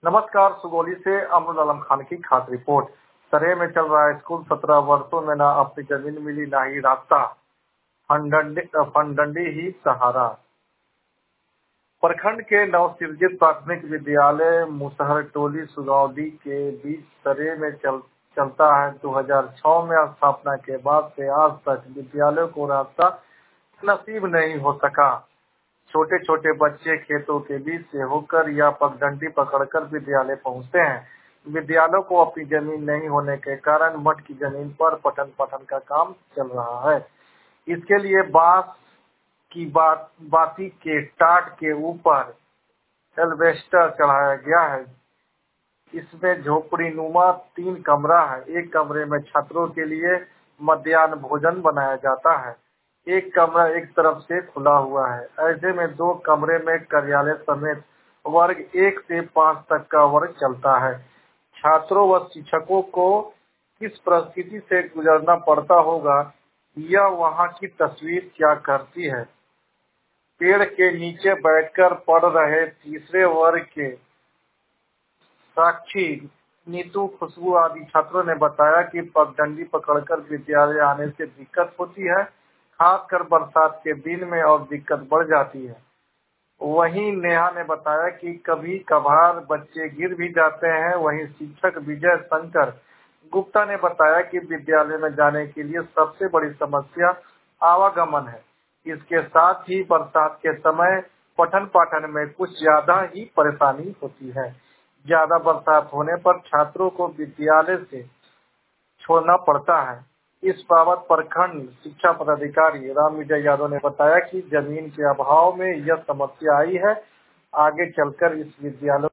नमस्कार। सुगौली से अमरुल आलम खान की खास रिपोर्ट। सरे में चल रहा है स्कूल, 17 वर्षों में ना अपनी जमीन मिली ना ही रास्ता, फनडंडी ही सहारा। प्रखंड के नवसृजित प्राथमिक विद्यालय मुसहर टोली सुगौली के बीच सरे में चलता है। 2006 में स्थापना के बाद से आज तक विद्यालय को रास्ता नसीब नहीं हो सका। छोटे छोटे बच्चे खेतों के बीच से होकर या पगडंडी पकड़कर विद्यालय पहुंचते हैं। विद्यालयों को अपनी जमीन नहीं होने के कारण मठ की जमीन पर पठन पाठन का काम चल रहा है। इसके लिए बांस की बाती के टाट के ऊपर एल्वेस्टर चढ़ाया गया है। इसमें झोपड़ी नुमा 3 कमरा है। एक कमरे में छात्रों के लिए मध्याह्न भोजन बनाया जाता है। एक कमरा एक तरफ से खुला हुआ है। ऐसे में 2 कमरे में कार्यालय समेत वर्ग 1 से 5 तक का वर्ग चलता है। छात्रों व शिक्षकों को किस परिस्थिति से गुजरना पड़ता होगा, यह वहाँ की तस्वीर क्या करती है। पेड़ के नीचे बैठकर पढ़ रहे तीसरे वर्ग के साक्षी, नीतू, खुशबू आदि छात्रों ने बताया कि पगडंडी पकड़कर विद्यालय आने से दिक्कत होती है, खासकर बरसात के दिन में और दिक्कत बढ़ जाती है। वहीं नेहा ने बताया कि कभी कभार बच्चे गिर भी जाते हैं। वहीं शिक्षक विजय शंकर गुप्ता ने बताया कि विद्यालय में जाने के लिए सबसे बड़ी समस्या आवागमन है। इसके साथ ही बरसात के समय पठन पाठन में कुछ ज्यादा ही परेशानी होती है। ज्यादा बरसात होने पर छात्रों को विद्यालय से छोड़ना पड़ता है। इस बाबत प्रखंड शिक्षा पदाधिकारी राम विजय यादव ने बताया कि जमीन के अभाव में यह समस्या आई है। आगे चलकर इस विद्यालय